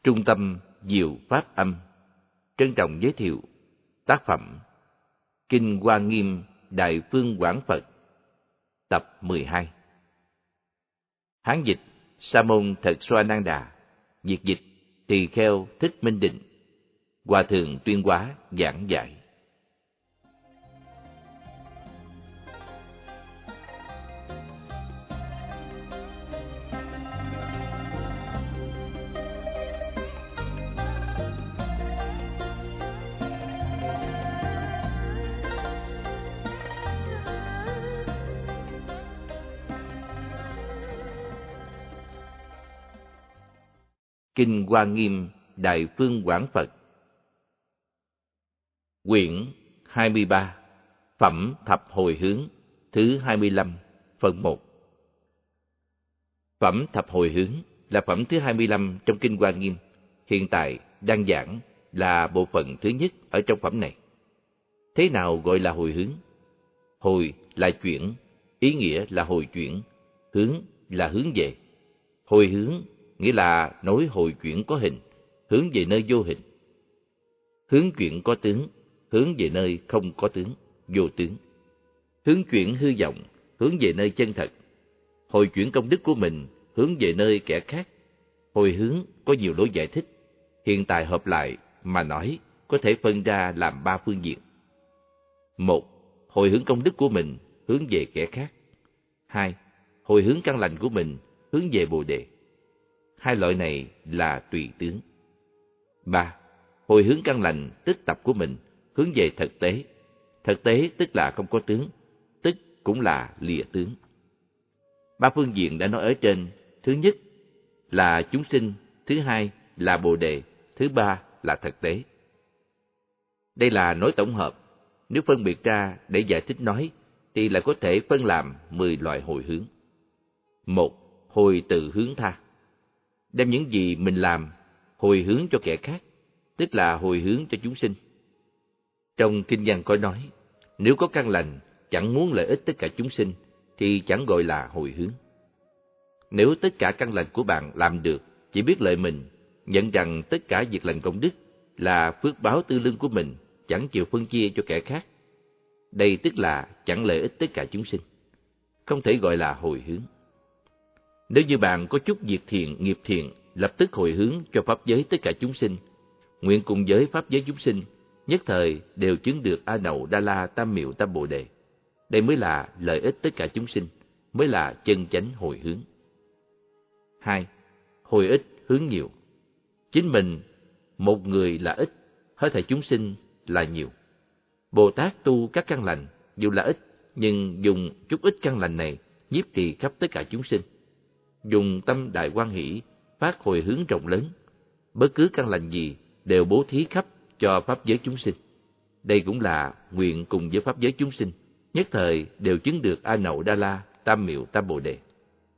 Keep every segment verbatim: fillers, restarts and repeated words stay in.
Trung tâm Diệu Pháp Âm trân trọng giới thiệu tác phẩm Kinh Hoa Nghiêm Đại Phương Quảng Phật tập mười hai. Hán dịch Sa môn Thật Xoa Nan Đà, việt dịch Tỳ Kheo Thích Minh Định, Hòa thượng Tuyên Hóa giảng giải. Kinh Hoa Nghiêm Đại Phương Quảng Phật, quyển hai mươi ba, phẩm thập hồi hướng, thứ hai mươi lăm, phần một. Phẩm thập hồi hướng là phẩm thứ hai mươi lăm trong Kinh Hoa Nghiêm, hiện tại đang giảng là bộ phận thứ nhất ở trong phẩm này. Thế nào gọi là hồi hướng? Hồi là chuyển, ý nghĩa là hồi chuyển, hướng là hướng về. Hồi hướng nghĩa là nối hồi chuyển có hình, hướng về nơi vô hình. Hướng chuyển có tướng, hướng về nơi không có tướng, vô tướng. Hướng chuyển hư vọng, hướng về nơi chân thật. Hồi chuyển công đức của mình, hướng về nơi kẻ khác. Hồi hướng có nhiều lối giải thích, hiện tại hợp lại mà nói có thể phân ra làm ba phương diện. Một, hồi hướng công đức của mình, hướng về kẻ khác. Hai, hồi hướng căn lành của mình, hướng về Bồ Đề. Hai loại này là tùy tướng. Ba, hồi hướng căn lành tức tập của mình, hướng về thực tế. Thực tế tức là không có tướng, tức cũng là lìa tướng. Ba phương diện đã nói ở trên, thứ nhất là chúng sinh, thứ hai là Bồ Đề, thứ ba là thực tế. Đây là nói tổng hợp, nếu phân biệt ra để giải thích nói, thì lại có thể phân làm mười loại hồi hướng. Một, hồi tự hướng tha. Đem những gì mình làm hồi hướng cho kẻ khác, tức là hồi hướng cho chúng sinh. Trong kinh văn có nói, nếu có căn lành chẳng muốn lợi ích tất cả chúng sinh thì chẳng gọi là hồi hướng. Nếu tất cả căn lành của bạn làm được chỉ biết lợi mình, nhận rằng tất cả việc lành công đức là phước báo tư lương của mình, chẳng chịu phân chia cho kẻ khác, đây tức là chẳng lợi ích tất cả chúng sinh, không thể gọi là hồi hướng. Nếu như bạn có chút việc thiện, nghiệp thiện, lập tức hồi hướng cho pháp giới tất cả chúng sinh, nguyện cùng với pháp giới chúng sinh, nhất thời đều chứng được A Nậu Đa La Tam Miệu Tam Bồ Đề. Đây mới là lợi ích tất cả chúng sinh, mới là chân chánh hồi hướng. Hai, hồi ít hướng nhiều. Chính mình, một người là ít, hết thảy chúng sinh là nhiều. Bồ Tát tu các căn lành, dù là ít, nhưng dùng chút ít căn lành này nhiếp trì khắp tất cả chúng sinh. Dùng tâm đại hoan hỷ, phát hồi hướng rộng lớn, bất cứ căn lành gì đều bố thí khắp cho pháp giới chúng sinh. Đây cũng là nguyện cùng với pháp giới chúng sinh, nhất thời đều chứng được A Nậu Đa La Tam Miệu Tam Bồ Đề.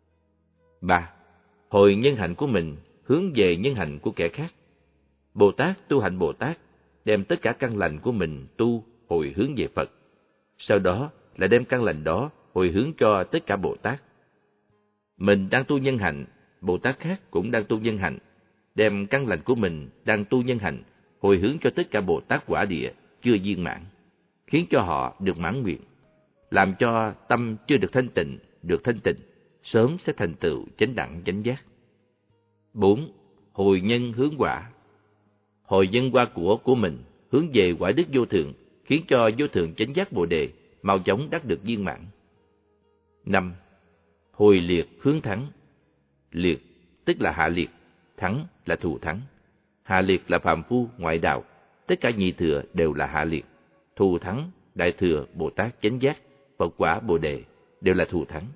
Ba, hồi nhân hạnh của mình, hướng về nhân hạnh của kẻ khác. Bồ Tát tu hạnh Bồ Tát, đem tất cả căn lành của mình tu hồi hướng về Phật. Sau đó là đem căn lành đó hồi hướng cho tất cả Bồ Tát. Mình đang tu nhân hạnh, Bồ Tát khác cũng đang tu nhân hạnh, đem căn lành của mình đang tu nhân hạnh hồi hướng cho tất cả Bồ Tát quả địa chưa viên mãn, khiến cho họ được mãn nguyện, làm cho tâm chưa được thanh tịnh được thanh tịnh, sớm sẽ thành tựu chánh đẳng chánh giác. Bốn, hồi nhân hướng quả. Hồi nhân quả của của mình hướng về quả đức vô thượng, khiến cho vô thượng chánh giác Bồ Đề mau chóng đắc được viên mãn. Năm, hồi liệt hướng thắng. Liệt tức là hạ liệt, thắng là thù thắng. Hạ liệt là phàm phu ngoại đạo, tất cả nhị thừa đều là hạ liệt. Thù thắng, đại thừa, Bồ Tát chánh giác, Phật quả Bồ Đề đều là thù thắng.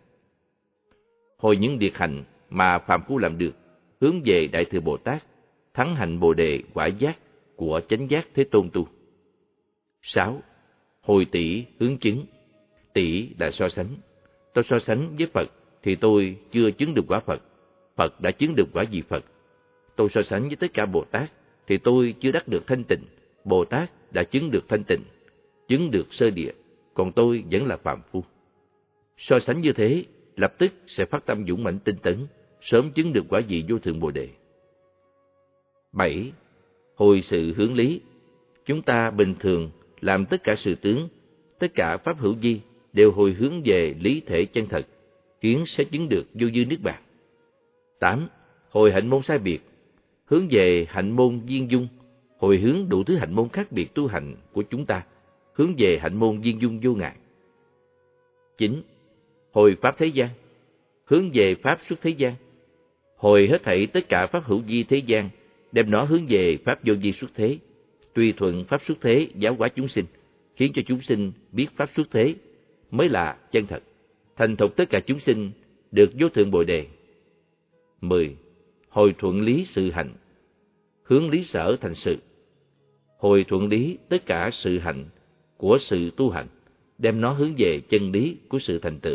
Hồi những việc hạnh mà phàm phu làm được, hướng về đại thừa Bồ Tát, thắng hạnh Bồ Đề quả giác của chánh giác Thế Tôn tu. Sáu, hồi tỷ hướng chứng. Tỷ là so sánh. Tôi so sánh với Phật thì tôi chưa chứng được quả Phật, Phật đã chứng được quả vị Phật. Tôi so sánh với tất cả Bồ Tát thì tôi chưa đắc được thanh tịnh, Bồ Tát đã chứng được thanh tịnh, chứng được sơ địa, còn tôi vẫn là phàm phu. So sánh như thế, lập tức sẽ phát tâm dũng mãnh tinh tấn, sớm chứng được quả vị vô thượng Bồ Đề. Bảy. Hồi sự hướng lý. Chúng ta bình thường làm tất cả sự tướng, tất cả pháp hữu vi đều hồi hướng về lý thể chân thật, khiến sẽ chứng được vô dư niết bàn. Tám. Hồi hạnh môn sai biệt. Hướng về hạnh môn viên dung, hồi hướng đủ thứ hạnh môn khác biệt tu hành của chúng ta, hướng về hạnh môn viên dung vô ngại. Chín. Hồi pháp thế gian. Hướng về pháp xuất thế gian. Hồi hết thảy tất cả pháp hữu vi thế gian, đem nó hướng về pháp vô vi xuất thế, tùy thuận pháp xuất thế giáo hóa chúng sinh, khiến cho chúng sinh biết pháp xuất thế mới là chân thật, thành thục tất cả chúng sinh được vô thượng bồ đề. Mười. Hồi thuận lý sự hạnh. Hướng lý sở thành sự. Hồi thuận lý tất cả sự hạnh của sự tu hành, đem nó hướng về chân lý của sự thành tựu.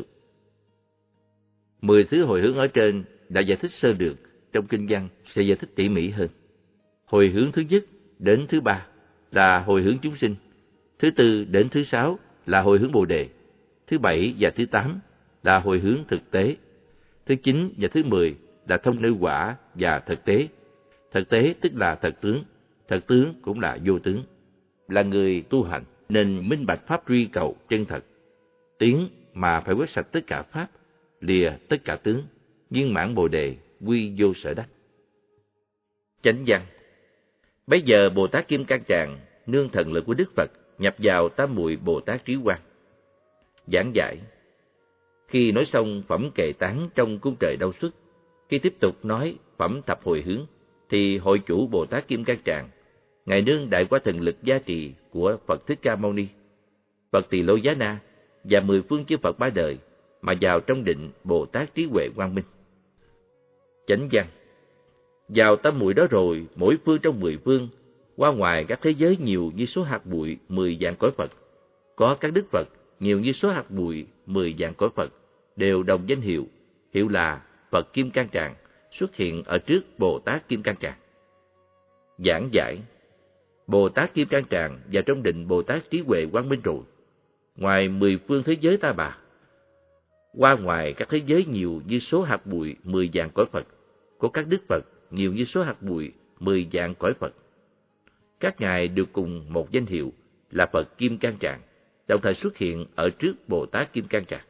Mười thứ hồi hướng ở trên đã giải thích sơ lược, trong kinh văn sẽ giải thích tỉ mỉ hơn. Hồi hướng thứ nhất đến thứ ba là hồi hướng chúng sinh, thứ tư đến thứ sáu là hồi hướng bồ đề, thứ bảy và thứ tám là hồi hướng thực tế, thứ chín và thứ mười là thông nơi quả và thực tế. Thực tế tức là thật tướng, thật tướng cũng là vô tướng. Là người tu hành nên minh bạch pháp truy cầu chân thật, tiến mà phải quét sạch tất cả pháp, lìa tất cả tướng, viên mãn bồ đề, quy vô sở đắc. Chánh văn. Bấy giờ Bồ Tát Kim Cang Tràng nương thần lực của Đức Phật nhập vào tam muội Bồ Tát Trí Quang. Giảng giải. Khi nói xong phẩm kệ tán trong cung trời Đau Xuất, khi tiếp tục nói phẩm thập hồi hướng, thì hội chủ Bồ Tát Kim Cang Tràng, ngài nương đại quả thần lực gia trì của Phật Thích Ca Mâu Ni, Phật Tỳ Lô Giá Na và mười phương chư Phật ba đời mà vào trong định Bồ Tát Trí Huệ Quang Minh. Chánh văn. Vào tam muội đó rồi, mỗi phương trong mười phương, qua ngoài các thế giới nhiều như số hạt bụi mười vạn cõi Phật, có các đức Phật nhiều như số hạt bụi mười vạn cõi Phật, đều đồng danh hiệu, hiệu là Phật Kim Cang Tràng, xuất hiện ở trước Bồ Tát Kim Cang Tràng. Giảng giải. Bồ Tát Kim Cang Tràng vào trong định Bồ Tát Trí Huệ Quang Minh rồi, ngoài mười phương thế giới ta bà, qua ngoài các thế giới nhiều như số hạt bụi mười vạn cõi Phật, có các đức Phật nhiều như số hạt bụi mười vạn cõi Phật. Các ngài đều cùng một danh hiệu là Phật Kim Cang Tràng, đồng thời xuất hiện ở trước Bồ Tát Kim Cang Tràng.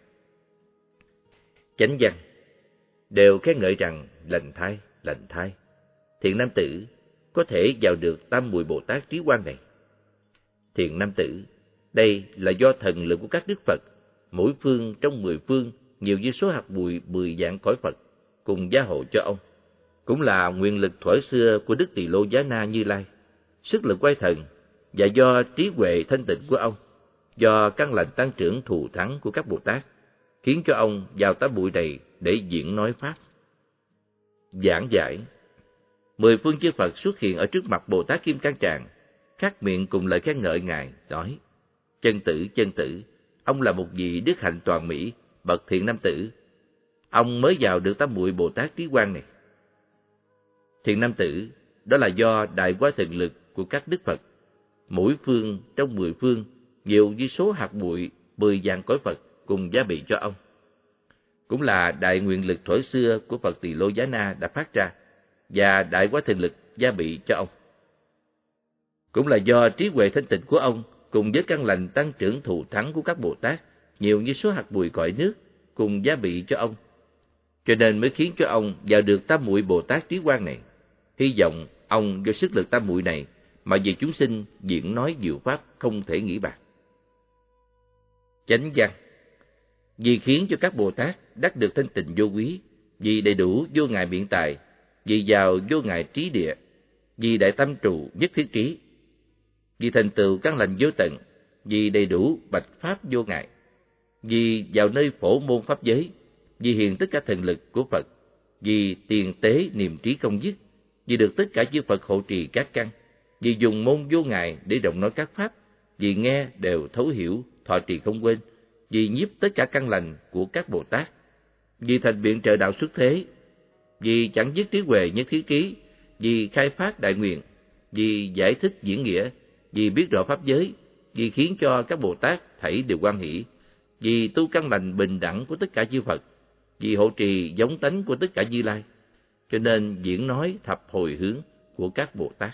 Chánh văn. Đều khen ngợi rằng lành thay, lành thay, thiện nam tử có thể vào được tam muội Bồ Tát Trí Quang này. Thiện nam tử, đây là do thần lực của các đức Phật, mỗi phương trong mười phương nhiều như số hạt bụi mười vạn cõi Phật, cùng gia hộ cho ông. Cũng là nguyện lực thuở xưa của Đức Tỳ Lô Giá Na Như Lai, sức lực quay thần, và do trí huệ thanh tịnh của ông, do căn lành tăng trưởng thù thắng của các Bồ Tát, khiến cho ông vào tám bụi này để diễn nói Pháp. Giảng giải. Mười phương chư Phật xuất hiện ở trước mặt Bồ Tát Kim Cang Tràng, khắc miệng cùng lời khen ngợi ngài, nói: Chân tử, chân tử, ông là một vị đức hạnh toàn mỹ, bậc thiện nam tử. Ông mới vào được tám muội Bồ Tát Trí Quang này. Thiện nam tử, đó là do đại quá thần lực của các đức Phật, mỗi phương trong mười phương nhiều như số hạt bụi mười vạn cõi Phật cùng gia bị cho ông. Cũng là đại nguyện lực thuở xưa của Phật Tỳ Lô Giá Na đã phát ra, và đại quá thần lực gia bị cho ông. Cũng là do trí huệ thanh tịnh của ông cùng với căn lành tăng trưởng thù thắng của các Bồ Tát nhiều như số hạt bụi cõi nước cùng gia bị cho ông, cho nên mới khiến cho ông vào được tam muội Bồ Tát Trí Quang này. Hy vọng ông do sức lực tam muội này mà vì chúng sinh diễn nói diệu pháp không thể nghĩ bàn. Chánh văn. Vì khiến cho các Bồ Tát đắc được thanh tịnh vô quý, vì đầy đủ vô ngại biện tài, vì giàu vô ngại trí địa, vì đại tâm trụ nhất thiết trí, vì thành tựu căn lành vô tận, vì đầy đủ bạch pháp vô ngại, vì vào nơi phổ môn pháp giới, vì hiện tất cả thần lực của Phật, vì tiền tế niềm trí không dứt, vì được tất cả chư Phật hộ trì các căn, vì dùng môn vô ngại để rộng nói các pháp, vì nghe đều thấu hiểu, thọ trì không quên, vì nhiếp tất cả căn lành của các Bồ Tát, vì thành biện trợ đạo xuất thế, vì chẳng dứt trí huệ nhất thiết trí, vì khai phát đại nguyện, vì giải thích diễn nghĩa, vì biết rõ pháp giới, vì khiến cho các Bồ Tát thảy đều hoan hỷ, vì tu căn lành bình đẳng của tất cả chư Phật, vì hộ trì giống tánh của tất cả Như Lai, cho nên diễn nói thập hồi hướng của các Bồ Tát.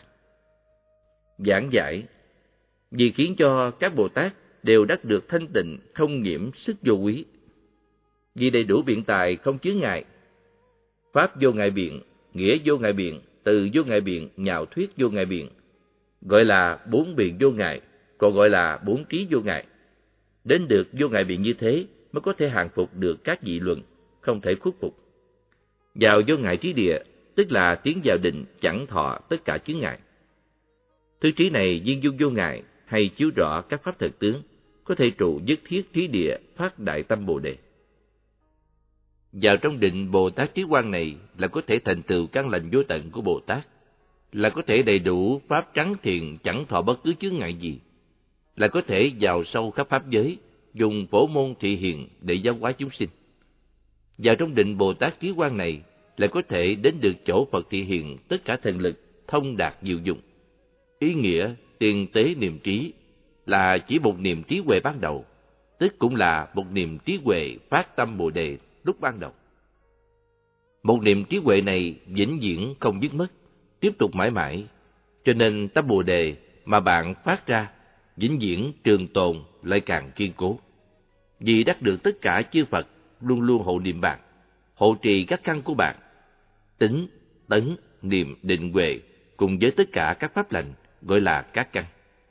Giảng giải vì khiến cho các Bồ Tát đều đắc được thanh tịnh, không nhiễm sức vô quý. Vì đầy đủ biện tài không chướng ngại, pháp vô ngại biện, nghĩa vô ngại biện, từ vô ngại biện, nhạo thuyết vô ngại biện, gọi là bốn biện vô ngại, còn gọi là bốn trí vô ngại. Đến được vô ngại biện như thế mới có thể hàng phục được các dị luận, không thể khuất phục. Vào vô ngại trí địa, tức là tiến vào định chẳng thọ tất cả chướng ngại. Thứ trí này viên dung vô ngại, hay chiếu rõ các pháp thực tướng, có thể trụ nhất thiết trí địa, phát đại tâm Bồ Đề. Vào trong định Bồ Tát trí quang này là có thể thành tựu căn lành vô tận của Bồ Tát, là có thể đầy đủ pháp trắng thiền chẳng thọ bất cứ chướng ngại gì, là có thể vào sâu khắp pháp giới, dùng phổ môn thị hiền để giáo hóa chúng sinh. Vào trong định Bồ Tát trí quang này là có thể đến được chỗ Phật thị hiền tất cả thần lực, thông đạt diệu dụng. Ý nghĩa tiền tế niệm trí là chỉ một niệm trí huệ ban đầu, tức cũng là một niệm trí huệ phát tâm Bồ Đề lúc ban đầu. Một niệm trí huệ này vĩnh viễn không dứt mất, tiếp tục mãi mãi, cho nên tâm Bồ Đề mà bạn phát ra vĩnh viễn trường tồn lại càng kiên cố. Vì đắc được tất cả chư Phật luôn luôn hộ niệm bạn, hộ trì các căn của bạn, tính, tấn, niệm, định, huệ cùng với tất cả các pháp lành gọi là các căn.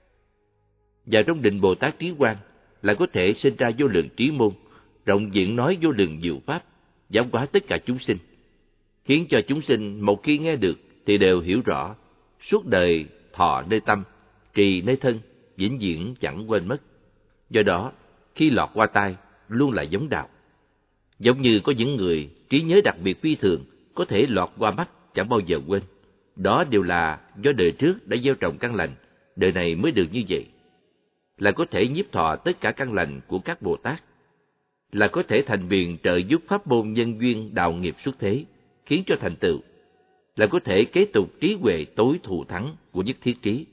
Và trong định Bồ Tát trí quang là có thể sinh ra vô lượng trí môn, rộng diễn nói vô lượng diệu pháp, giáo hóa tất cả chúng sinh, khiến cho chúng sinh một khi nghe được thì đều hiểu rõ, suốt đời thọ nơi tâm, trì nơi thân, vĩnh viễn chẳng quên mất. Do đó, khi lọt qua tai, luôn là giống đạo. Giống như có những người trí nhớ đặc biệt phi thường, có thể lọt qua mắt chẳng bao giờ quên. Đó đều là do đời trước đã gieo trồng căn lành, đời này mới được như vậy. Là có thể nhiếp thọ tất cả căn lành của các Bồ Tát, là có thể thành biện trợ giúp pháp môn nhân duyên đạo nghiệp xuất thế, khiến cho thành tựu, là có thể kế tục trí huệ tối thù thắng của nhất thiết trí.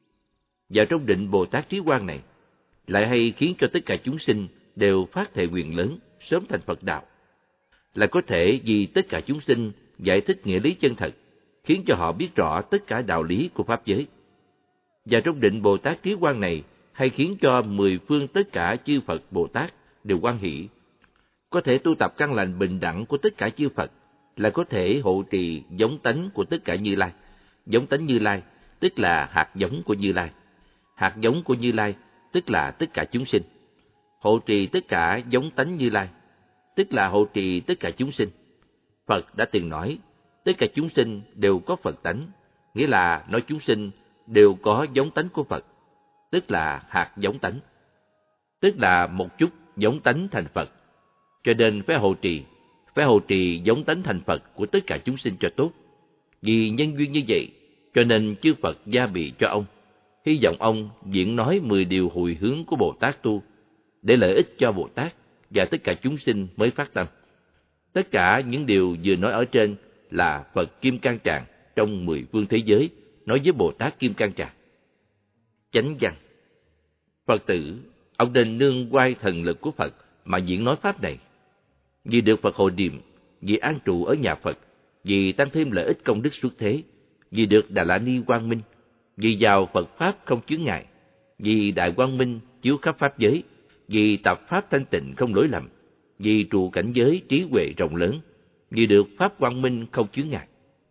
Vào trong định Bồ Tát trí quang này, lại hay khiến cho tất cả chúng sinh đều phát thệ nguyện lớn, sớm thành Phật đạo, là có thể vì tất cả chúng sinh giải thích nghĩa lý chân thật, khiến cho họ biết rõ tất cả đạo lý của pháp giới. Và trong định Bồ Tát trí quang này, hay khiến cho mười phương tất cả chư Phật Bồ Tát đều hoan hỷ, có thể tu tập căn lành bình đẳng của tất cả chư Phật, là có thể hộ trì giống tánh của tất cả Như Lai. Giống tánh Như Lai tức là hạt giống của Như Lai. Hạt giống của Như Lai tức là tất cả chúng sinh. Hộ trì tất cả giống tánh Như Lai tức là hộ trì tất cả chúng sinh. Phật đã từng nói, tất cả chúng sinh đều có Phật tánh, nghĩa là nói chúng sinh đều có giống tánh của Phật, tức là hạt giống tánh, tức là một chút giống tánh thành Phật. Cho nên phải hộ trì, phải hộ trì giống tánh thành Phật của tất cả chúng sinh cho tốt. Vì nhân duyên như vậy, cho nên chư Phật gia bị cho ông, hy vọng ông diễn nói mười điều hồi hướng của Bồ Tát tu, để lợi ích cho Bồ Tát và tất cả chúng sinh mới phát tâm. Tất cả những điều vừa nói ở trên là Phật Kim Cang Tràng trong mười phương thế giới nói với Bồ Tát Kim Cang Tràng. Chánh văn: Phật tử, ông nên nương quay thần lực của Phật mà diễn nói pháp này. Vì được Phật hộ niệm, vì an trụ ở nhà Phật, vì tăng thêm lợi ích công đức xuất thế, vì được Đà La Ni quang minh, vì vào Phật pháp không chướng ngại, vì đại quang minh chiếu khắp pháp giới, vì tập pháp thanh tịnh không lỗi lầm, vì trụ cảnh giới trí huệ rộng lớn, vì được pháp quang minh không chướng ngại.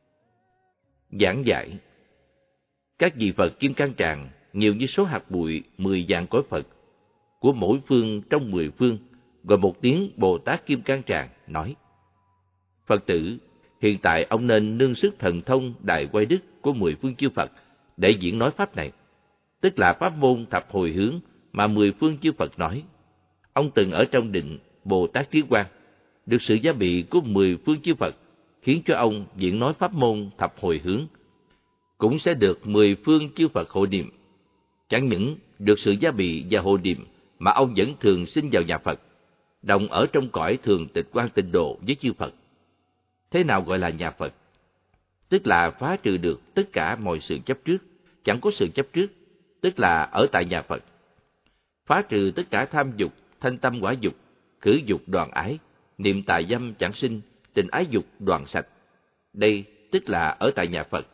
Giảng giải: các vị Phật Kim Cang Tràng nhiều như số hạt bụi mười vạn cõi Phật, của mỗi phương trong mười phương, gọi một tiếng Bồ Tát Kim Cang Tràng, nói: Phật tử, hiện tại ông nên nương sức thần thông đại quay đức của mười phương chư Phật để diễn nói pháp này, tức là pháp môn thập hồi hướng mà mười phương chư Phật nói. Ông từng ở trong định Bồ Tát trí quang, được sự gia bị của mười phương chư Phật, khiến cho ông diễn nói pháp môn thập hồi hướng, cũng sẽ được mười phương chư Phật hộ niệm. Chẳng những được sự gia bị và hộ niệm, mà ông vẫn thường sinh vào nhà Phật, đồng ở trong cõi thường tịch quan tịnh độ với chư Phật. Thế nào gọi là nhà Phật? Tức là phá trừ được tất cả mọi sự chấp trước, chẳng có sự chấp trước, tức là ở tại nhà Phật. Phá trừ tất cả tham dục, thanh tâm quả dục, khử dục đoàn ái, niệm tà dâm chẳng sinh, tình ái dục đoàn sạch. Đây tức là ở tại nhà Phật,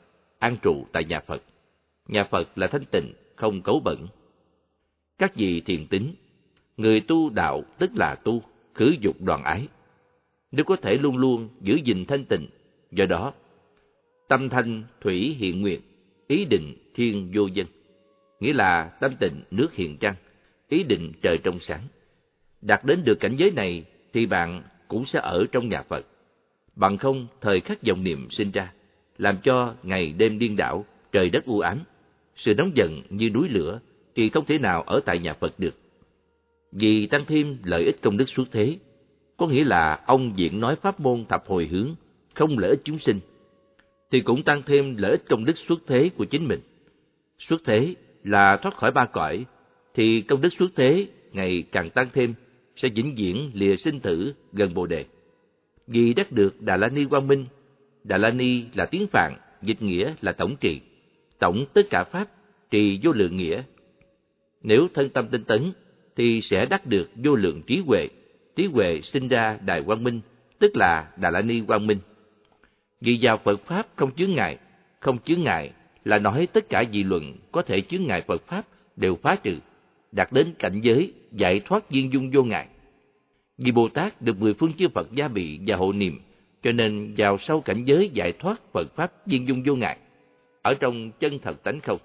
an trụ tại nhà Phật. Nhà Phật là thanh tịnh, không cấu bẩn. Các vị thiền tín, người tu đạo tức là tu, khứ dục đoàn ái. Nếu có thể luôn luôn giữ gìn thanh tịnh, do đó, tâm thanh thủy hiện nguyện, ý định thiên vô dân. Nghĩa là tâm tịnh nước hiện trăng, ý định trời trong sáng. Đạt đến được cảnh giới này thì bạn cũng sẽ ở trong nhà Phật. Bằng không thời khắc vọng niệm sinh ra, làm cho ngày đêm điên đảo, trời đất u ám, sự nóng giận như núi lửa thì không thể nào ở tại nhà Phật được. Vì tăng thêm lợi ích công đức xuất thế, có nghĩa là ông diễn nói pháp môn thập hồi hướng, không lợi ích chúng sinh, thì cũng tăng thêm lợi ích công đức xuất thế của chính mình. Xuất thế là thoát khỏi ba cõi, thì công đức xuất thế ngày càng tăng thêm, sẽ vĩnh viễn lìa sinh tử gần Bồ Đề. Vì đắc được Đà La Ni Quang Minh, Đà La Ni là tiếng Phạn, dịch nghĩa là tổng trì, tổng tất cả pháp, trì vô lượng nghĩa. Nếu thân tâm tinh tấn, thì sẽ đắc được vô lượng trí huệ, trí huệ sinh ra Đài Quang Minh, tức là Đà La Ni Quang Minh. Vì vào Phật Pháp không chướng ngại, không chướng ngại là nói tất cả dị luận có thể chướng ngại Phật Pháp đều phá trừ, đạt đến cảnh giới giải thoát viên dung vô ngại. Vì Bồ Tát được mười phương chư Phật gia bị và hộ niệm, cho nên vào sâu cảnh giới giải thoát Phật Pháp viên dung vô ngại, ở trong chân thật tánh không.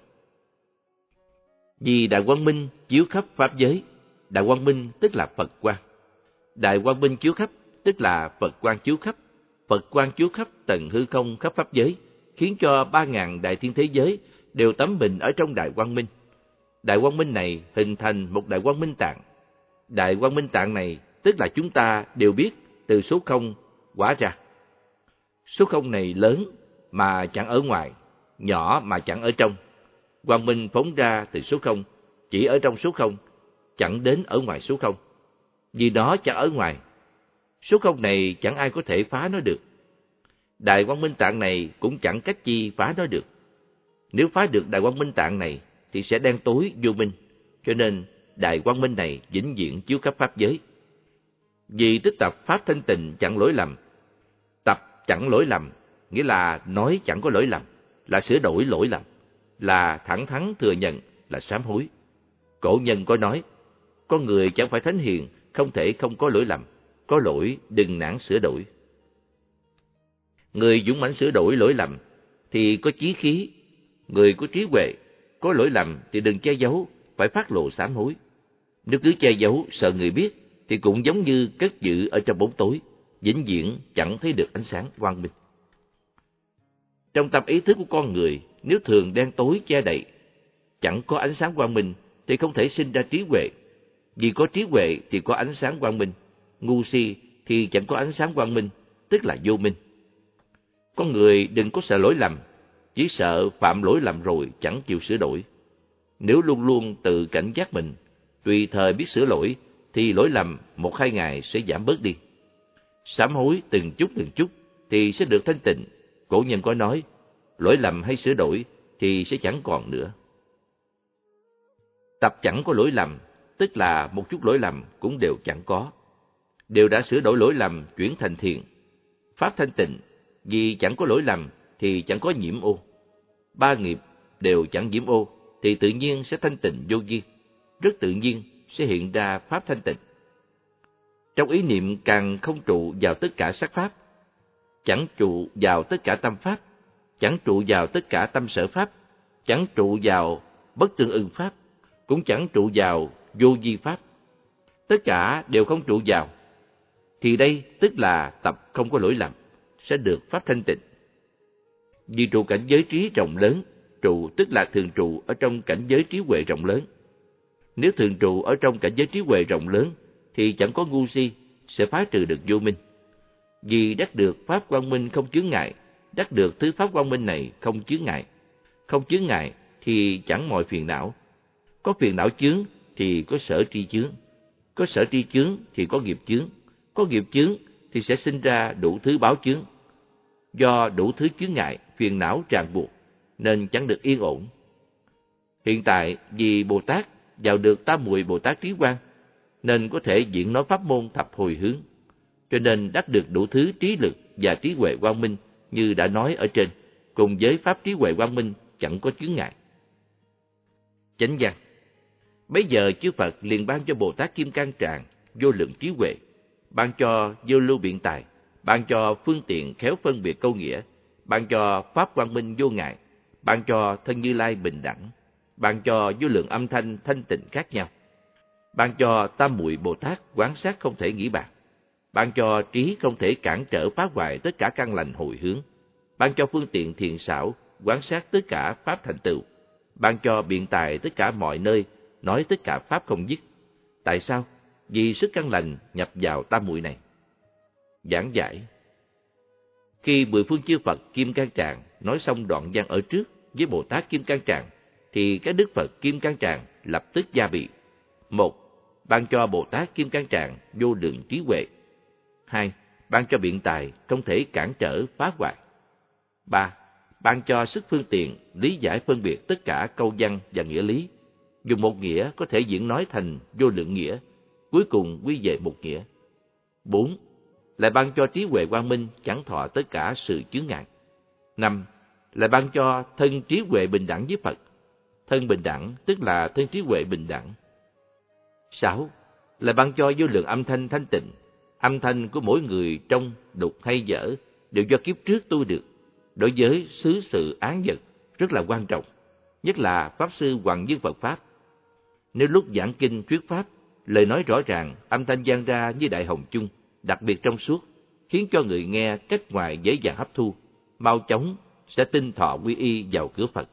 Vì Đại Quang Minh chiếu khắp Pháp giới, Đại Quang Minh tức là Phật Quang. Đại Quang Minh chiếu khắp tức là Phật Quang chiếu khắp. Phật Quang chiếu khắp tầng hư không khắp Pháp giới, khiến cho ba ngàn đại thiên thế giới đều tắm mình ở trong Đại Quang Minh. Đại Quang Minh này hình thành một Đại Quang Minh Tạng. Đại Quang Minh Tạng này tức là chúng ta đều biết từ số không hóa ra. Số không này lớn mà chẳng ở ngoài, nhỏ mà chẳng ở trong. Quang minh phóng ra từ số không, chỉ ở trong số không, chẳng đến ở ngoài số không. Vì nó chẳng ở ngoài, số không này chẳng ai có thể phá nó được. Đại Quang Minh Tạng này cũng chẳng cách chi phá nó được. Nếu phá được Đại Quang Minh Tạng này thì sẽ đen tối vô minh, cho nên Đại Quang Minh này vĩnh viễn chiếu khắp Pháp giới. Vì tích tập Pháp thanh tịnh chẳng lỗi lầm. Tập chẳng lỗi lầm, nghĩa là nói chẳng có lỗi lầm, là sửa đổi lỗi lầm, là thẳng thắn thừa nhận, là sám hối. Cổ nhân có nói, con người chẳng phải thánh hiền, không thể không có lỗi lầm, có lỗi đừng nản sửa đổi. Người dũng mãnh sửa đổi lỗi lầm thì có chí khí, người có trí huệ, có lỗi lầm thì đừng che giấu, phải phát lộ sám hối. Nếu cứ che giấu sợ người biết thì cũng giống như cất giữ ở trong bóng tối, vĩnh viễn chẳng thấy được ánh sáng quang minh. Trong tâm ý thức của con người, nếu thường đen tối che đậy, chẳng có ánh sáng quang minh thì không thể sinh ra trí huệ. Vì có trí huệ thì có ánh sáng quang minh, ngu si thì chẳng có ánh sáng quang minh, tức là vô minh. Con người đừng có sợ lỗi lầm, chỉ sợ phạm lỗi lầm rồi chẳng chịu sửa đổi. Nếu luôn luôn tự cảnh giác mình, tùy thời biết sửa lỗi, thì lỗi lầm một hai ngày sẽ giảm bớt đi. Sám hối từng chút từng chút thì sẽ được thanh tịnh. Cổ nhân có nói, lỗi lầm hay sửa đổi thì sẽ chẳng còn nữa. Tập chẳng có lỗi lầm, tức là một chút lỗi lầm cũng đều chẳng có. Đều đã sửa đổi lỗi lầm chuyển thành thiện. Pháp thanh tịnh, vì chẳng có lỗi lầm thì chẳng có nhiễm ô. Ba nghiệp đều chẳng nhiễm ô thì tự nhiên sẽ thanh tịnh vô vi. Rất tự nhiên sẽ hiện ra Pháp thanh tịnh. Trong ý niệm càng không trụ vào tất cả sắc Pháp, chẳng trụ vào tất cả tâm Pháp, chẳng trụ vào tất cả tâm sở Pháp, chẳng trụ vào bất tương ưng Pháp, cũng chẳng trụ vào vô vi Pháp. Tất cả đều không trụ vào, thì đây tức là tập không có lỗi lầm, sẽ được Pháp thanh tịnh. Vì trụ cảnh giới trí rộng lớn, trụ tức là thường trụ ở trong cảnh giới trí huệ rộng lớn. Nếu thường trụ ở trong cảnh giới trí huệ rộng lớn, thì chẳng có ngu si, sẽ phá trừ được vô minh. Vì đắc được Pháp quang minh không chướng ngại, đắc được thứ Pháp quang minh này không chướng ngại. Không chướng ngại thì chẳng mọi phiền não. Có phiền não chướng thì có sở tri chướng. Có sở tri chướng thì có nghiệp chướng. Có nghiệp chướng thì sẽ sinh ra đủ thứ báo chướng. Do đủ thứ chướng ngại, phiền não ràng buộc, nên chẳng được yên ổn. Hiện tại vì Bồ Tát vào được tam muội Bồ Tát trí quang, nên có thể diễn nói pháp môn thập hồi hướng, cho nên đắc được đủ thứ trí lực và trí huệ quang minh như đã nói ở trên. cùng với pháp trí huệ quang minh chẳng có chướng ngại. Chánh văn. Bấy giờ chư Phật liền ban cho Bồ Tát Kim Cang Tràng vô lượng trí huệ, ban cho vô lưu biện tài, ban cho phương tiện khéo phân biệt câu nghĩa, ban cho pháp quang minh vô ngại, ban cho thân Như Lai bình đẳng, ban cho vô lượng âm thanh thanh tịnh khác nhau, ban cho tam muội Bồ Tát quán sát không thể nghĩ bàn, ban cho trí không thể cản trở phá hoại tất cả căn lành hồi hướng, ban cho phương tiện thiện xảo quán sát tất cả pháp thành tựu, ban cho biện tài tất cả mọi nơi nói tất cả pháp không dứt. Tại sao? Vì sức căn lành nhập vào tam muội này. Giảng giải. Khi mười phương chư Phật Kim Cang Tràng nói xong đoạn văn ở trước với Bồ Tát Kim Cang Tràng, thì các Đức Phật Kim Cang Tràng lập tức gia bị. Một, ban cho Bồ Tát Kim Cang Tràng vô lượng trí huệ. Hai, ban cho biện tài không thể cản trở phá hoại. Ba, ban cho sức phương tiện lý giải phân biệt tất cả câu văn và nghĩa lý, dùng một nghĩa có thể diễn nói thành vô lượng nghĩa, cuối cùng quy về một nghĩa. Bốn, lại ban cho trí huệ quang minh chẳng thọ tất cả sự chướng ngại. Năm, lại ban cho thân trí huệ bình đẳng với Phật. Thân bình đẳng tức là thân trí huệ bình đẳng. Sáu, lại ban cho vô lượng âm thanh thanh tịnh. Âm thanh của mỗi người trong đục hay dở đều do kiếp trước tu được. Đối với xứ sự án vật rất là quan trọng, nhất là Pháp Sư Hoàng Dương Phật Pháp. Nếu lúc giảng kinh thuyết Pháp, lời nói rõ ràng, âm thanh vang ra như đại hồng chung, đặc biệt trong suốt, khiến cho người nghe cách ngoài dễ dàng hấp thu, mau chóng sẽ tin thọ quy y vào cửa Phật.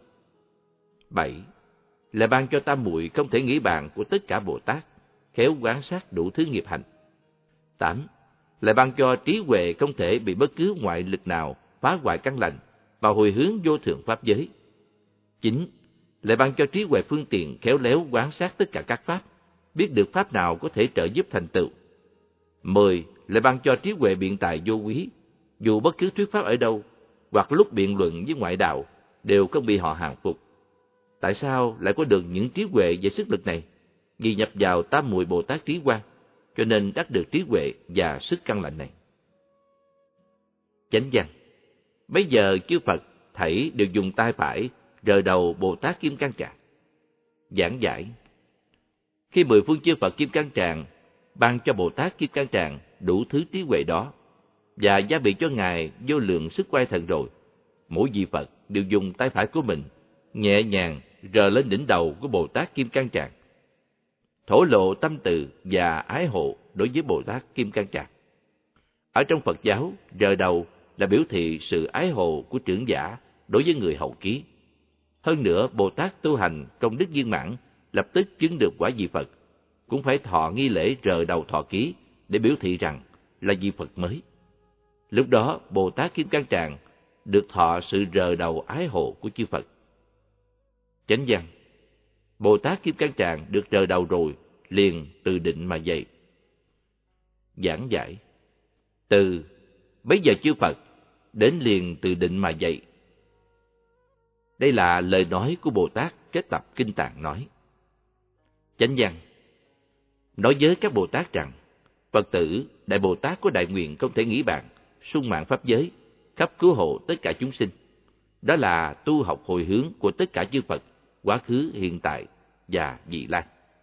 Bảy, là ban cho tam muội không thể nghĩ bàn của tất cả Bồ Tát, khéo quán sát đủ thứ nghiệp hành. Tám, là ban cho trí huệ không thể bị bất cứ ngoại lực nào phá hoại căn lành và hồi hướng vô thượng pháp giới. Chín, lại ban cho trí huệ phương tiện khéo léo quán sát tất cả các pháp, biết được pháp nào có thể trợ giúp thành tựu. Mười, lại ban cho trí huệ biện tài vô quý, dù bất cứ thuyết pháp ở đâu, hoặc lúc biện luận với ngoại đạo, đều không bị họ hàng phục. Tại sao lại có được những trí huệ và sức lực này? Vì nhập vào tam muội Bồ Tát trí quang, cho nên đắc được trí huệ và sức căn lành này. Chánh văn. Bây giờ chư Phật thảy đều dùng tay phải rờ đầu Bồ Tát Kim Cang Tràng. Giảng giải. Khi mười phương chư Phật Kim Cang Tràng ban cho Bồ Tát Kim Cang Tràng đủ thứ trí huệ đó và gia bị cho Ngài vô lượng sức quay thần rồi, mỗi vị Phật đều dùng tay phải của mình nhẹ nhàng rờ lên đỉnh đầu của Bồ Tát Kim Cang Tràng, thổ lộ tâm từ và ái hộ đối với Bồ Tát Kim Cang Tràng. Ở trong Phật giáo, rờ đầu là biểu thị sự ái hộ của trưởng giả đối với người hậu ký. Hơn nữa, Bồ Tát tu hành công đức viên mãn, lập tức chứng được quả vị Phật, cũng phải thọ nghi lễ rờ đầu thọ ký để biểu thị rằng là vị Phật mới. Lúc đó, Bồ Tát Kim Cang Tràng được thọ sự rờ đầu ái hộ của chư Phật. Chánh văn. Bồ Tát Kim Cang Tràng được rờ đầu rồi, liền từ định mà dậy. Giảng giải. Từ bấy giờ chư Phật đến liền từ định mà dậy. Đây là lời nói của Bồ Tát kết tập Kinh Tạng nói. Chánh văn. Nói với các Bồ Tát rằng, Phật tử, Đại Bồ Tát có đại nguyện không thể nghĩ bàn, sung mạng pháp giới, khắp cứu hộ tất cả chúng sinh. Đó là tu học hồi hướng của tất cả chư Phật, quá khứ, hiện tại và vị lai.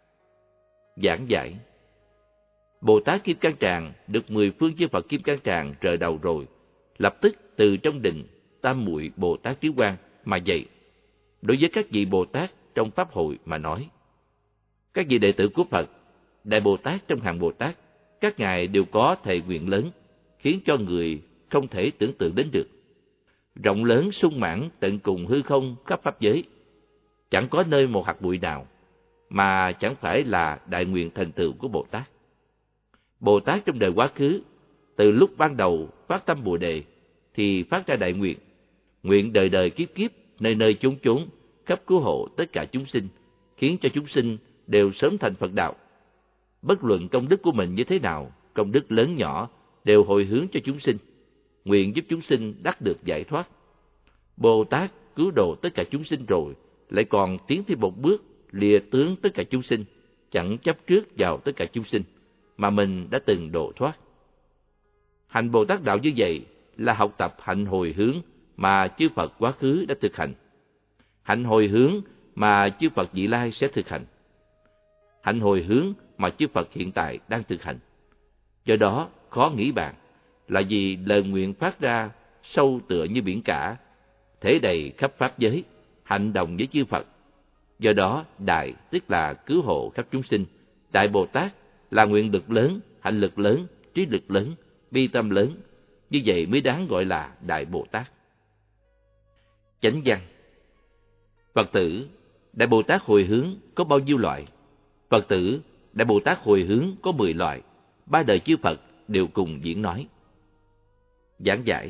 Giảng giải. Bồ Tát Kim Cang Tràng được mười phương chư Phật Kim Cang Tràng rờ đầu rồi, lập tức từ trong định tam muội Bồ Tát trí quang mà dậy. Đối với các vị Bồ Tát trong pháp hội mà nói, các vị đệ tử của Phật, Đại Bồ Tát trong hàng Bồ Tát, các ngài đều có thệ nguyện lớn, khiến cho người không thể tưởng tượng đến được. Rộng lớn sung mãn tận cùng hư không khắp pháp giới, chẳng có nơi một hạt bụi nào mà chẳng phải là đại nguyện thành tựu của Bồ Tát. Bồ Tát trong đời quá khứ, từ lúc ban đầu phát tâm Bồ Đề thì phát ra đại nguyện, nguyện đời đời kiếp kiếp, nơi nơi chốn chốn, khắp cứu hộ tất cả chúng sinh, khiến cho chúng sinh đều sớm thành Phật đạo. Bất luận công đức của mình như thế nào, công đức lớn nhỏ đều hồi hướng cho chúng sinh, nguyện giúp chúng sinh đắc được giải thoát. Bồ Tát cứu độ tất cả chúng sinh rồi, lại còn tiến thêm một bước, lìa tướng tất cả chúng sinh, chẳng chấp trước vào tất cả chúng sinh mà mình đã từng độ thoát. Hành Bồ Tát đạo như vậy là học tập hạnh hồi hướng mà chư Phật quá khứ đã thực hành, hạnh hồi hướng mà chư Phật vị lai sẽ thực hành, hạnh hồi hướng mà chư Phật hiện tại đang thực hành. Do đó, khó nghĩ bàn, là vì lời nguyện phát ra sâu tựa như biển cả, thể đầy khắp pháp giới, hành đồng với chư Phật. Do đó, Đại tức là cứu hộ khắp chúng sinh, Đại Bồ Tát là nguyện lực lớn, hạnh lực lớn, trí lực lớn, bi tâm lớn. Như vậy mới đáng gọi là Đại Bồ Tát. Chánh văn. Phật tử, Đại Bồ Tát hồi hướng có bao nhiêu loại? Phật tử, Đại Bồ Tát hồi hướng có mười loại, ba đời chư Phật đều cùng diễn nói. Giảng giải.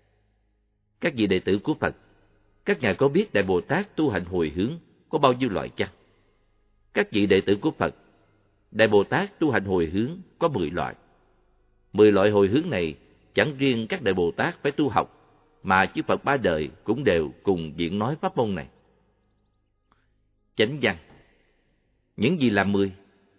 Các vị đệ tử của Phật, các ngài có biết Đại Bồ Tát tu hành hồi hướng có bao nhiêu loại chăng? Các vị đệ tử của Phật, Đại Bồ Tát tu hành hồi hướng có mười loại. Mười loại hồi hướng này chẳng riêng các Đại Bồ Tát phải tu học, mà chư Phật ba đời cũng đều cùng diễn nói pháp môn này. Chánh văn. Những gì là mười?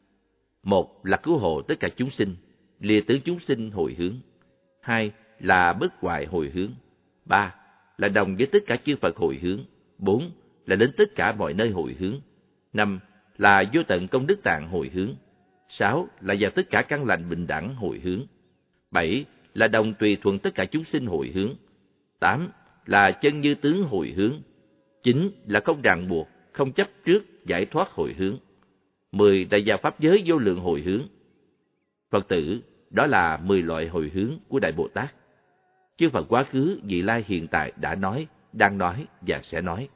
Một là cứu hộ tất cả chúng sinh, lìa tướng chúng sinh hồi hướng. Hai là bất hoại hồi hướng. Ba là đồng với tất cả chư Phật hồi hướng. Bốn là đến tất cả mọi nơi hồi hướng. Năm là vô tận công đức tạng hồi hướng. Sáu là vào tất cả căn lành bình đẳng hồi hướng. Bảy là đồng tùy thuận tất cả chúng sinh hồi hướng. Tám là chân như tướng hồi hướng. Chín là không ràng buộc, không chấp trước, giải thoát hồi hướng. Mười là vào pháp giới vô lượng hồi hướng. Phật tử, đó là mười loại hồi hướng của Đại Bồ Tát. Chư Phật quá khứ, vị lai, hiện tại đã nói, đang nói và sẽ nói.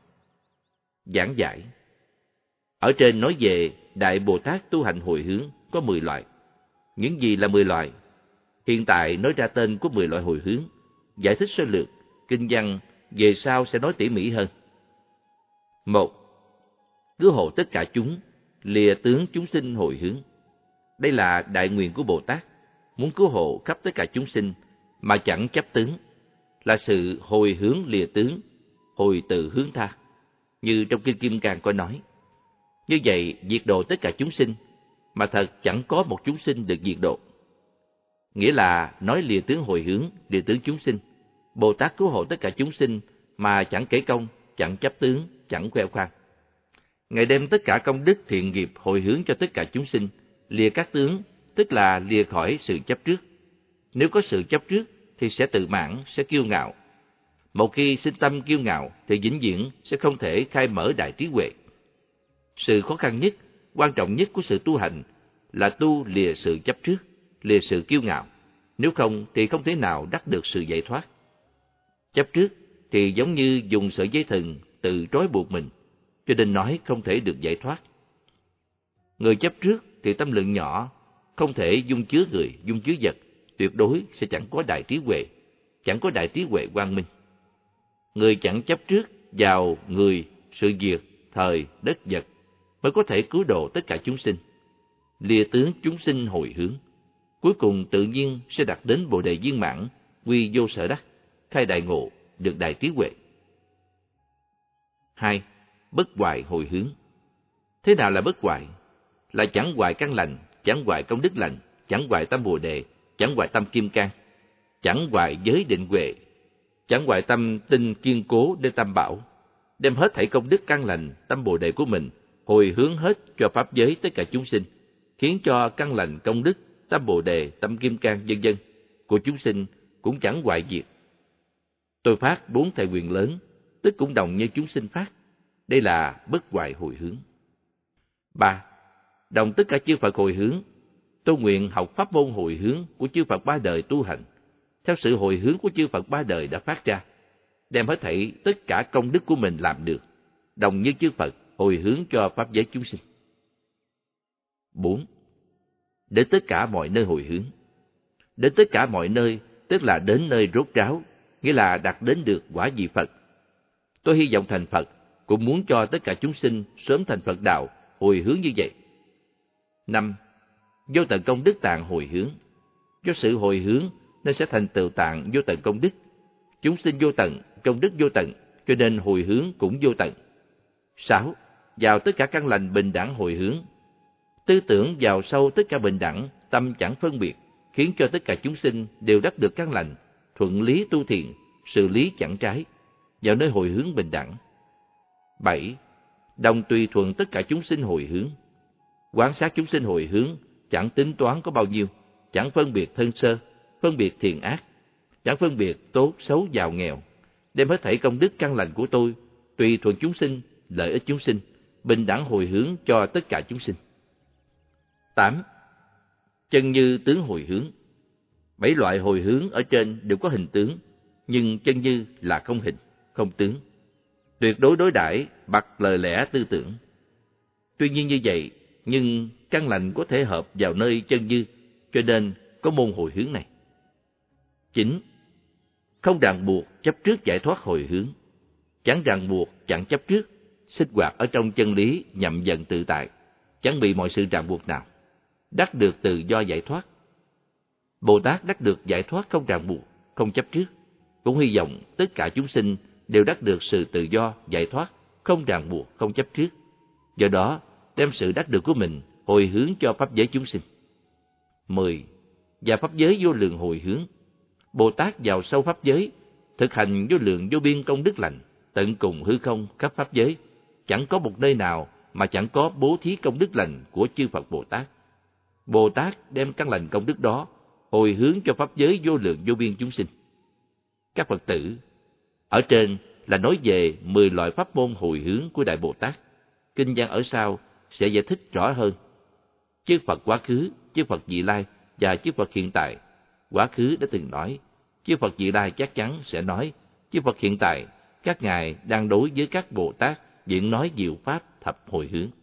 Giảng giải. Ở trên nói về Đại Bồ Tát tu hành hồi hướng có mười loại. Những gì là mười loại? Hiện tại nói ra tên của mười loại hồi hướng, giải thích sơ lược, kinh văn về sau sẽ nói tỉ mỉ hơn. Một, cứu hộ tất cả chúng, lìa tướng chúng sinh hồi hướng. Đây là đại nguyện của Bồ Tát, muốn cứu hộ khắp tất cả chúng sinh mà chẳng chấp tướng, là sự hồi hướng lìa tướng, hồi từ hướng tha, như trong Kinh Kim Cang có nói. Như vậy, diệt độ tất cả chúng sinh, mà thật chẳng có một chúng sinh được diệt độ. Nghĩa là nói lìa tướng hồi hướng, lìa tướng chúng sinh. Bồ Tát cứu hộ tất cả chúng sinh mà chẳng kể công, chẳng chấp tướng, chẳng khoe khoang. Ngài đem tất cả công đức thiện nghiệp hồi hướng cho tất cả chúng sinh, lìa các tướng, tức là lìa khỏi sự chấp trước. Nếu có sự chấp trước thì sẽ tự mãn, sẽ kiêu ngạo. Một khi sinh tâm kiêu ngạo thì vĩnh viễn sẽ không thể khai mở đại trí huệ. Sự khó khăn nhất, quan trọng nhất của sự tu hành là tu lìa sự chấp trước, lìa sự kiêu ngạo. Nếu không thì không thể nào đắc được sự giải thoát. Chấp trước thì giống như dùng sợi dây thừng tự trói buộc mình, cho nên nói không thể được giải thoát. Người chấp trước thì tâm lượng nhỏ, không thể dung chứa người, dung chứa vật, tuyệt đối sẽ chẳng có đại trí huệ, chẳng có đại trí huệ quang minh. Người chẳng chấp trước vào người, sự việc, thời, đất vật mới có thể cứu độ tất cả chúng sinh, lìa tướng chúng sinh hồi hướng. Cuối cùng tự nhiên sẽ đạt đến Bồ đề viên mãn, quy vô sở đắc, khai đại ngộ, được đại trí huệ. Hai, bất hoại hồi hướng. Thế nào là bất hoại? Là chẳng hoại căn lành, chẳng hoại công đức lành, chẳng hoại tâm Bồ đề, chẳng hoại tâm kim cang, chẳng hoại giới định huệ, chẳng hoại tâm tinh kiên cố để tam bảo, đem hết thảy công đức căn lành, tâm Bồ đề của mình hồi hướng hết cho pháp giới tất cả chúng sinh, khiến cho căn lành, công đức, tâm Bồ đề, tâm kim cang vân vân của chúng sinh cũng chẳng hoại diệt. Tôi phát bốn thệ nguyện lớn, tức cũng đồng như chúng sinh phát. Đây là bất hoại hồi hướng. Ba, đồng tất cả chư Phật hồi hướng. Tôi nguyện học pháp môn hồi hướng của chư Phật ba đời tu hành, theo sự hồi hướng của chư Phật ba đời đã phát ra, đem hết thảy tất cả công đức của mình làm được, đồng như chư Phật hồi hướng cho pháp giới chúng sinh. Bốn, đến tất cả mọi nơi hồi hướng. Đến tất cả mọi nơi tức là đến nơi rốt ráo, nghĩa là đạt đến được quả vị Phật. Tôi hy vọng thành Phật, cũng muốn cho tất cả chúng sinh sớm thành Phật đạo, hồi hướng như vậy. Năm, vô tận công đức tạng hồi hướng. Do sự hồi hướng nên sẽ thành tựu tạng vô tận công đức. Chúng sinh vô tận, công đức vô tận, cho nên hồi hướng cũng vô tận. Sáu, vào tất cả căn lành bình đẳng hồi hướng. Tư tưởng vào sâu tất cả bình đẳng, tâm chẳng phân biệt, khiến cho tất cả chúng sinh đều đắc được căn lành, thuận lý tu thiện, sự lý chẳng trái, vào nơi hồi hướng bình đẳng. Bảy. Đồng tùy thuận tất cả chúng sinh hồi hướng. Quan sát chúng sinh hồi hướng, chẳng tính toán có bao nhiêu, chẳng phân biệt thân sơ, phân biệt thiện ác, chẳng phân biệt tốt xấu giàu nghèo, đem hết thảy công đức căn lành của tôi, tùy thuận chúng sinh, lợi ích chúng sinh, bình đẳng hồi hướng cho tất cả chúng sinh. Tám. Chân như tướng hồi hướng. Bảy loại hồi hướng ở trên đều có hình tướng, nhưng chân như là không hình, không tướng. Tuyệt đối đối đãi bặt lời lẽ tư tưởng. Tuy nhiên như vậy, nhưng căn lành có thể hợp vào nơi chân như, cho nên có môn hồi hướng này. Chín. Không ràng buộc chấp trước giải thoát hồi hướng. Chẳng ràng buộc, chẳng chấp trước, sinh hoạt ở trong chân lý nhậm dần tự tại, chẳng bị mọi sự ràng buộc nào. Đắc được tự do giải thoát. Bồ Tát đắc được giải thoát không ràng buộc, không chấp trước, cũng hy vọng tất cả chúng sinh đều đắc được sự tự do giải thoát, không ràng buộc, không chấp trước. Do đó, đem sự đắc được của mình hồi hướng cho pháp giới chúng sinh. Mười. Và pháp giới vô lượng hồi hướng. Bồ Tát vào sâu pháp giới, thực hành vô lượng vô biên công đức lành, tận cùng hư không khắp pháp giới, chẳng có một nơi nào mà chẳng có bố thí công đức lành của chư Phật Bồ Tát. Bồ Tát đem căn lành công đức đó hồi hướng cho pháp giới vô lượng vô biên chúng sinh. Các Phật tử, ở trên là nói về mười loại pháp môn hồi hướng của Đại Bồ Tát. Kinh văn ở sau sẽ giải thích rõ hơn. Chư Phật quá khứ, chư Phật vị lai và chư Phật hiện tại. Quá khứ đã từng nói, chư Phật vị lai chắc chắn sẽ nói, chư Phật hiện tại, các ngài đang đối với các Bồ Tát diễn nói diệu pháp thập hồi hướng.